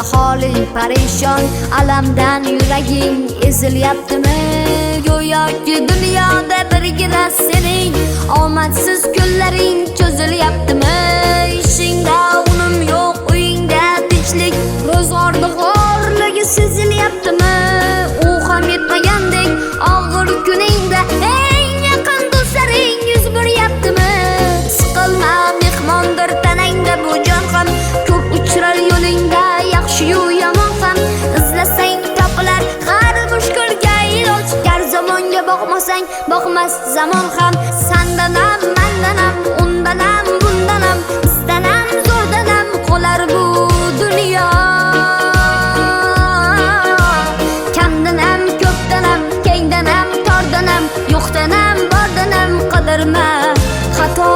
holing parishon, alamdan yuraging ezilyaptimi? Go'yoki dunyoda birgina sening omadsiz kunlaring cho'zilyaptimi? Ishingda unum yo'q, uyingda tinchlik, ro'zg'orda xorligi sezilyaptimi? U ham yetmagandek og'ir kuningda eng yaqin do'stlaring yuz beryaptimi? Siqilma, mehmondir tanangda bu jon ham, ko'p uchrar yo'lingda yaxshi-yu yomon ham. Izlasang topilar har mushkulga iloj, gar zamonga boqmasang boqmas zamon ham. Sandanam, mandanam, undanam, bundanam, istanam, zo'rdanam qolar bu dunyo. Kamdanam, ko'pdanam, kengdanam, tordanam, yo'qdanam, bordanam qidirma xato.